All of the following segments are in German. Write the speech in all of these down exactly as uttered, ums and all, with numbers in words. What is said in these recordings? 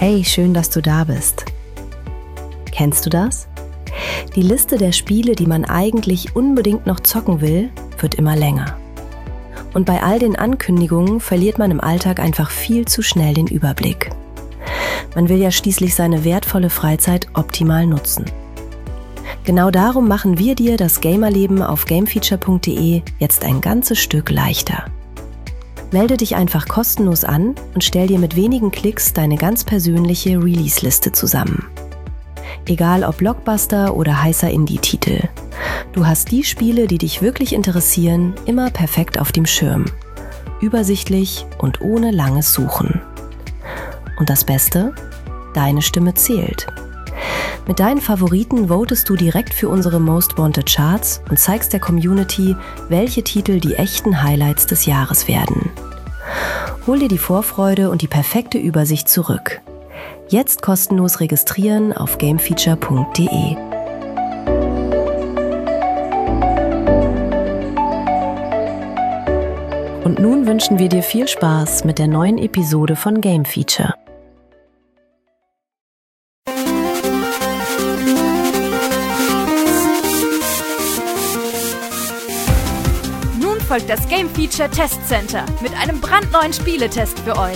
Hey, schön, dass du da bist. Kennst du das? Die Liste der Spiele, die man eigentlich unbedingt noch zocken will, wird immer länger. Und bei all den Ankündigungen verliert man im Alltag einfach viel zu schnell den Überblick. Man will ja schließlich seine wertvolle Freizeit optimal nutzen. Genau darum machen wir dir das Gamerleben auf gamefeature punkt de jetzt ein ganzes Stück leichter. Melde dich einfach kostenlos an und stell dir mit wenigen Klicks deine ganz persönliche Release-Liste zusammen. Egal ob Blockbuster oder heißer Indie-Titel. Du hast die Spiele, die dich wirklich interessieren, immer perfekt auf dem Schirm. Übersichtlich und ohne langes Suchen. Und das Beste? Deine Stimme zählt. Mit deinen Favoriten votest du direkt für unsere Most Wanted Charts und zeigst der Community, welche Titel die echten Highlights des Jahres werden. Hol dir die Vorfreude und die perfekte Übersicht zurück. Jetzt kostenlos registrieren auf gamefeature punkt de. Und nun wünschen wir dir viel Spaß mit der neuen Episode von Game Feature. Folgt das Game Feature Test Center mit einem brandneuen Spieletest für euch.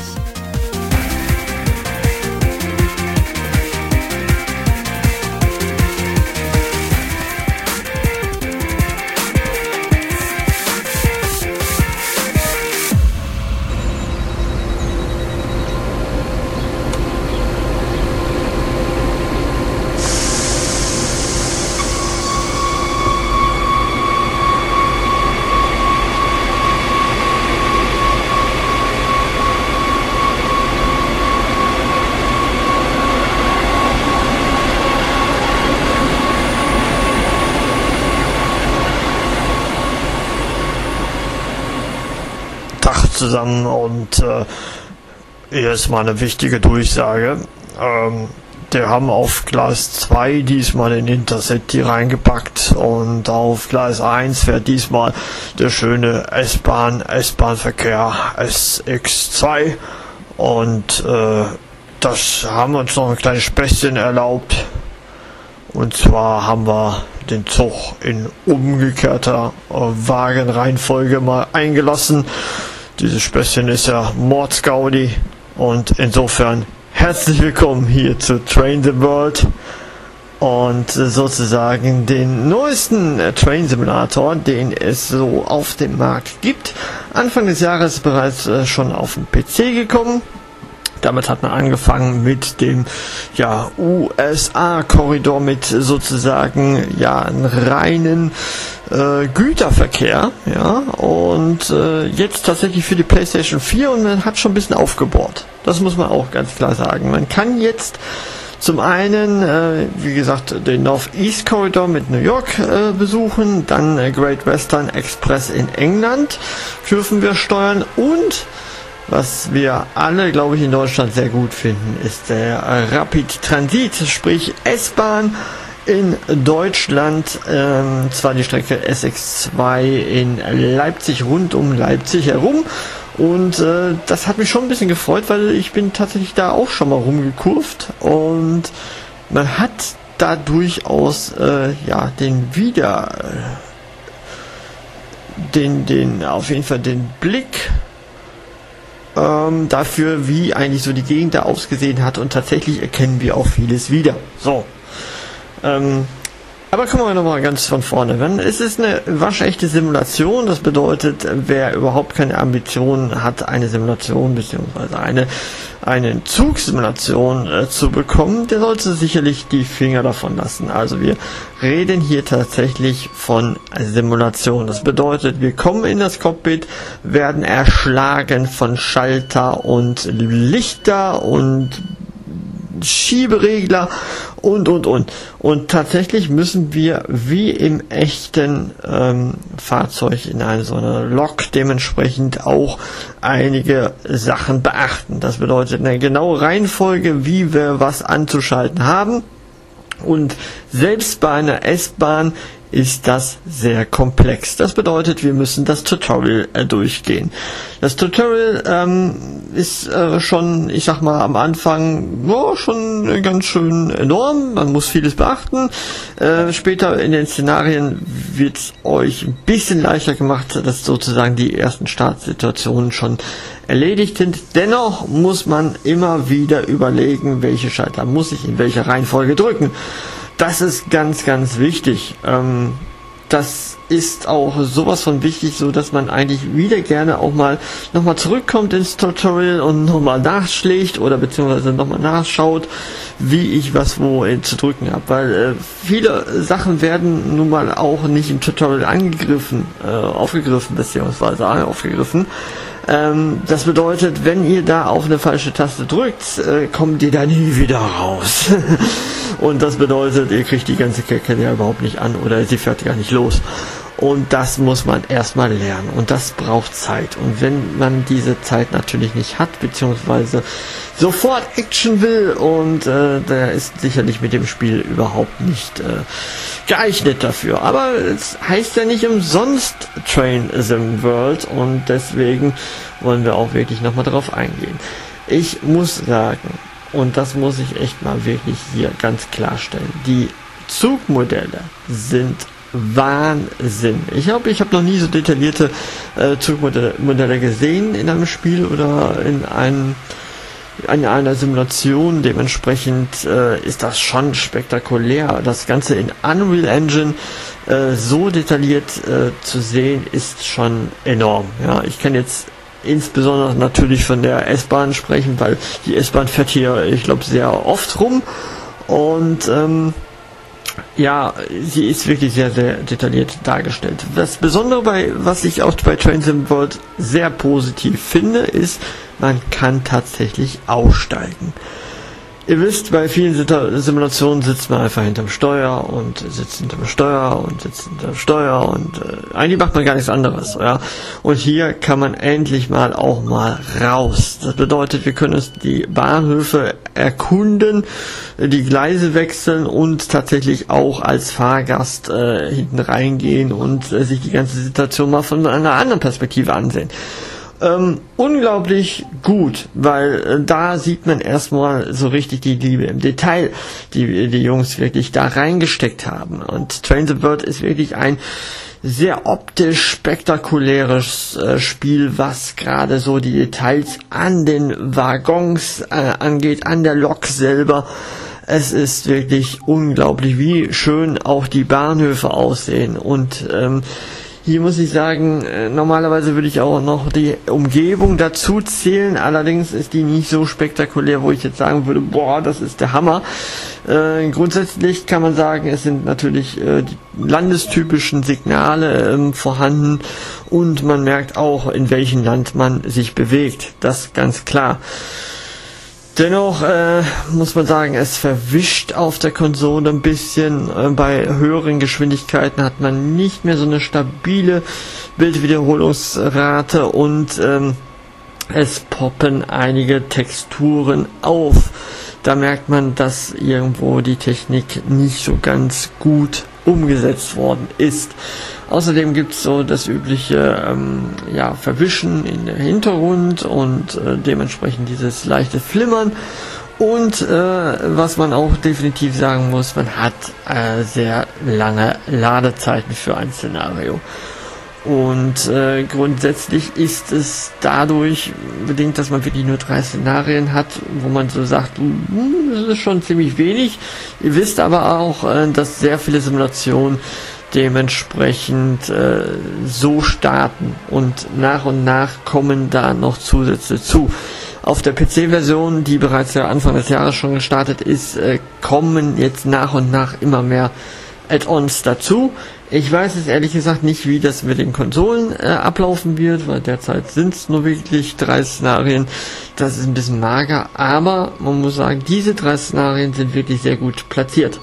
Zusammen und äh, hier ist mal eine wichtige Durchsage. Ähm, wir haben auf Gleis zwei diesmal den Intercity reingepackt und auf Gleis eins fährt diesmal der schöne S-Bahn, S-Bahn-Verkehr S X zwei und äh, das haben wir uns noch ein kleines Späßchen erlaubt und zwar haben wir den Zug in umgekehrter äh, Wagenreihenfolge mal eingelassen. Dieses Späßchen ist ja Mordsgaudi und insofern herzlich willkommen hier zu Train the World und sozusagen den neuesten Train Simulator, den es so auf dem Markt gibt. Anfang des Jahres bereits äh, schon auf den P C gekommen. Damit hat man angefangen mit dem ja, U S A-Korridor mit sozusagen ja einen reinen äh, Güterverkehr, ja, und äh, jetzt tatsächlich für die PlayStation vier und man hat schon ein bisschen aufgebohrt. Das muss man auch ganz klar sagen. Man kann jetzt zum einen, äh, wie gesagt, den North-East Corridor mit New York äh, besuchen, dann äh, Great Western Express in England dürfen wir steuern und was wir alle, glaube ich, in Deutschland sehr gut finden, ist der Rapid Transit, sprich S-Bahn in Deutschland, ähm, zwar die Strecke S X zwei in Leipzig, rund um Leipzig herum. Und äh, das hat mich schon ein bisschen gefreut, weil ich bin tatsächlich da auch schon mal rumgekurvt und man hat da durchaus äh, ja den wieder äh, den den auf jeden Fall den Blick ähm, dafür, wie eigentlich so die Gegend da ausgesehen hat, und tatsächlich erkennen wir auch vieles wieder. So. Ähm, aber kommen wir nochmal ganz von vorne. Wenn, es ist eine waschechte Simulation, das bedeutet, wer überhaupt keine Ambitionen hat, eine Simulation bzw. eine, eine Zugsimulation äh, zu bekommen, der sollte sicherlich die Finger davon lassen. Also wir reden hier tatsächlich von Simulation. Das bedeutet, wir kommen in das Cockpit, werden erschlagen von Schalter und Lichter und Schieberegler und und und und tatsächlich müssen wir wie im echten ähm, Fahrzeug in einer so einer Lok dementsprechend auch einige Sachen beachten. Das bedeutet eine genaue Reihenfolge, wie wir was anzuschalten haben, und selbst bei einer S-Bahn ist das sehr komplex. Das bedeutet, wir müssen das Tutorial äh, durchgehen. Das Tutorial ähm, ist äh, schon, ich sag mal, am Anfang oh, schon ganz schön enorm. Man muss vieles beachten. Äh, später in den Szenarien wird es euch ein bisschen leichter gemacht, dass sozusagen die ersten Startsituationen schon erledigt sind. Dennoch muss man immer wieder überlegen, welche Schalter muss ich in welcher Reihenfolge drücken. Das ist ganz, ganz wichtig. Ähm, das ist auch sowas von wichtig, so dass man eigentlich wieder gerne auch mal nochmal zurückkommt ins Tutorial und nochmal nachschlägt oder beziehungsweise nochmal nachschaut, wie ich was wo äh, zu drücken habe, weil äh, viele Sachen werden nun mal auch nicht im Tutorial angegriffen, äh, aufgegriffen beziehungsweise aufgegriffen. Ähm, das bedeutet, wenn ihr da auf eine falsche Taste drückt, äh, kommt ihr da nie wieder raus. Und das bedeutet, ihr kriegt die ganze Kacke ja überhaupt nicht an oder sie fährt gar nicht los. Und das muss man erstmal lernen und das braucht Zeit. Und wenn man diese Zeit natürlich nicht hat, beziehungsweise sofort Action will und äh, der ist sicherlich mit dem Spiel überhaupt nicht äh, geeignet dafür. Aber es heißt ja nicht umsonst Train Sim World und deswegen wollen wir auch wirklich nochmal drauf eingehen. Ich muss sagen, und das muss ich echt mal wirklich hier ganz klarstellen, die Zugmodelle sind Wahnsinn. Ich glaube, ich habe noch nie so detaillierte äh, Zugmodelle gesehen in einem Spiel oder in einem in einer Simulation. Dementsprechend äh, ist das schon spektakulär. Das Ganze in Unreal Engine äh, so detailliert äh, zu sehen, ist schon enorm. Ja, ich kann jetzt insbesondere natürlich von der S-Bahn sprechen, weil die S-Bahn fährt hier, ich glaube, sehr oft rum und ähm, ja, sie ist wirklich sehr, sehr detailliert dargestellt. Das Besondere bei, was ich auch bei Train Sim World sehr positiv finde, ist, man kann tatsächlich aussteigen. Ihr wisst, bei vielen Simulationen sitzt man einfach hinterm Steuer und sitzt hinterm Steuer und sitzt hinterm Steuer und äh, eigentlich macht man gar nichts anderes. Ja? Und hier kann man endlich mal auch mal raus. Das bedeutet, wir können uns die Bahnhöfe erkunden, die Gleise wechseln und tatsächlich auch als Fahrgast äh, hinten reingehen und äh, sich die ganze Situation mal von einer anderen Perspektive ansehen. Ähm, unglaublich gut, weil äh, da sieht man erstmal so richtig die Liebe im Detail, die die Jungs wirklich da reingesteckt haben. Und Train Sim World ist wirklich ein sehr optisch spektakuläres äh, Spiel, was gerade so die Details an den Waggons äh, angeht, an der Lok selber. Es ist wirklich unglaublich, wie schön auch die Bahnhöfe aussehen und ähm, hier muss ich sagen, äh, normalerweise würde ich auch noch die Umgebung dazu zählen, allerdings ist die nicht so spektakulär, wo ich jetzt sagen würde, boah, das ist der Hammer. Äh, grundsätzlich kann man sagen, es sind natürlich äh, die landestypischen Signale ähm, vorhanden und man merkt auch, in welchem Land man sich bewegt, das ganz klar. Dennoch äh, muss man sagen, es verwischt auf der Konsole ein bisschen. Äh, bei höheren Geschwindigkeiten hat man nicht mehr so eine stabile Bildwiederholungsrate und ähm, es poppen einige Texturen auf. Da merkt man, dass irgendwo die Technik nicht so ganz gut umgesetzt worden ist. Außerdem gibt es so das übliche ähm, ja, Verwischen in der Hintergrund und äh, dementsprechend dieses leichte Flimmern. Und äh, was man auch definitiv sagen muss, man hat äh, sehr lange Ladezeiten für ein Szenario. Und äh, grundsätzlich ist es dadurch bedingt, dass man wirklich nur drei Szenarien hat, wo man so sagt, hm, das ist schon ziemlich wenig. Ihr wisst aber auch, äh, dass sehr viele Simulationen dementsprechend äh, so starten und nach und nach kommen da noch Zusätze zu. Auf der P C-Version, die bereits ja Anfang des Jahres schon gestartet ist, äh, kommen jetzt nach und nach immer mehr Add-ons dazu. Ich weiß es ehrlich gesagt nicht, wie das mit den Konsolen äh, ablaufen wird, weil derzeit sind es nur wirklich drei Szenarien. Das ist ein bisschen mager, aber man muss sagen, diese drei Szenarien sind wirklich sehr gut platziert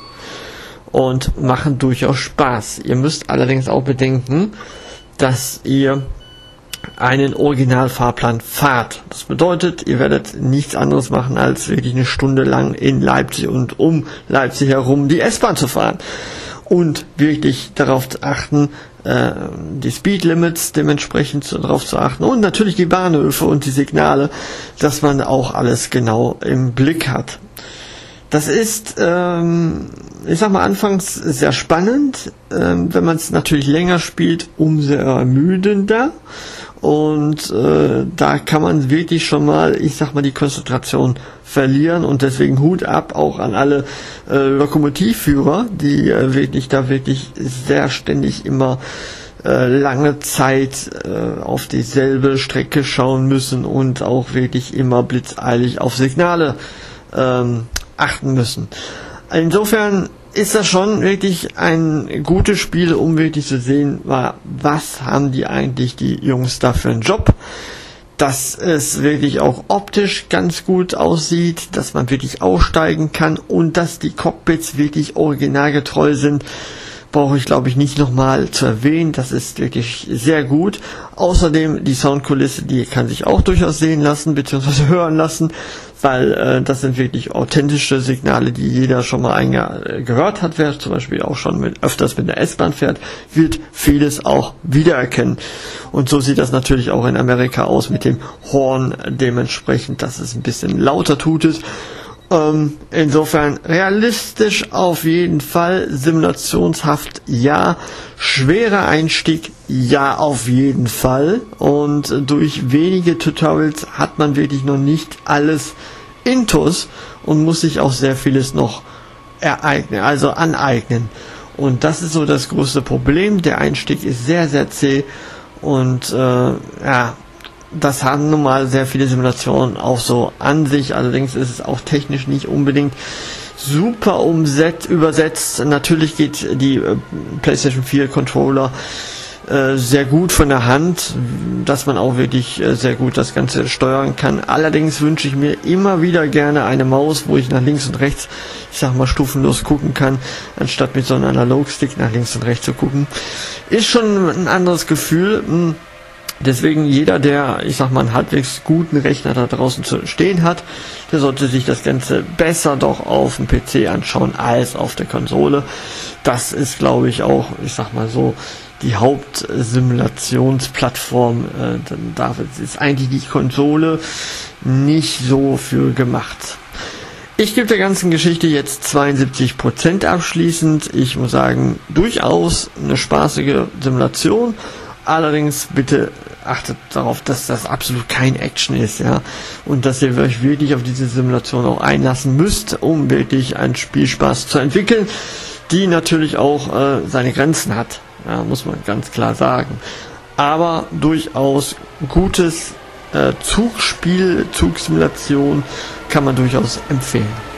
und machen durchaus Spaß. Ihr müsst allerdings auch bedenken, dass ihr einen Originalfahrplan fahrt. Das bedeutet, ihr werdet nichts anderes machen, als wirklich eine Stunde lang in Leipzig und um Leipzig herum die S-Bahn zu fahren. und wirklich darauf zu achten, äh, die Speed Limits dementsprechend darauf zu achten und natürlich die Bahnhöfe und die Signale, dass man auch alles genau im Blick hat. Das ist, ähm, ich sag mal, anfangs sehr spannend, ähm, wenn man es natürlich länger spielt, umso ermüdender. Und äh, da kann man wirklich schon mal, ich sag mal, die Konzentration verlieren und deswegen Hut ab auch an alle äh, Lokomotivführer, die äh, wirklich da wirklich sehr ständig immer äh, lange Zeit äh, auf dieselbe Strecke schauen müssen und auch wirklich immer blitzeilig auf Signale ähm, achten müssen. Insofern ist das schon wirklich ein gutes Spiel, um wirklich zu sehen, was haben die eigentlich die Jungs da für einen Job, dass es wirklich auch optisch ganz gut aussieht, dass man wirklich aussteigen kann und dass die Cockpits wirklich originalgetreu sind, brauche ich glaube ich nicht nochmal zu erwähnen, das ist wirklich sehr gut. Außerdem die Soundkulisse, die kann sich auch durchaus sehen lassen, beziehungsweise hören lassen, weil äh, das sind wirklich authentische Signale, die jeder schon mal einge- gehört hat, wer zum Beispiel auch schon mit, öfters mit der S-Bahn fährt, wird vieles auch wiedererkennen. Und so sieht das natürlich auch in Amerika aus mit dem Horn, dementsprechend, dass es ein bisschen lauter tut es. Ähm, insofern realistisch auf jeden Fall, simulationshaft ja, schwerer Einstieg ja auf jeden Fall und durch wenige Tutorials hat man wirklich noch nicht alles intus und muss sich auch sehr vieles noch ereignen, also aneignen und das ist so das größte Problem, der Einstieg ist sehr sehr zäh und äh, ja, das haben nun mal sehr viele Simulationen auch so an sich, allerdings ist es auch technisch nicht unbedingt super umsetzt, übersetzt. Natürlich geht die äh, PlayStation vier Controller äh, sehr gut von der Hand, dass man auch wirklich äh, sehr gut das Ganze steuern kann. Allerdings wünsche ich mir immer wieder gerne eine Maus, wo ich nach links und rechts, ich sag mal, stufenlos gucken kann, anstatt mit so einem Analogstick nach links und rechts zu gucken. Ist schon ein anderes Gefühl. Hm. Deswegen jeder, der, ich sag mal, einen halbwegs guten Rechner da draußen zu stehen hat, der sollte sich das Ganze besser doch auf dem P C anschauen als auf der Konsole. Das ist, glaube ich, auch, ich sag mal so, die Hauptsimulationsplattform. Äh, da ist eigentlich die Konsole nicht so für gemacht. Ich gebe der ganzen Geschichte jetzt zweiundsiebzig Prozent abschließend. Ich muss sagen, durchaus eine spaßige Simulation. Allerdings bitte achtet darauf, dass das absolut kein Action ist, ja, und dass ihr euch wirklich auf diese Simulation auch einlassen müsst, um wirklich einen Spielspaß zu entwickeln, die natürlich auch äh, seine Grenzen hat, ja, muss man ganz klar sagen. Aber durchaus gutes äh, Zugspiel, Zugsimulation kann man durchaus empfehlen.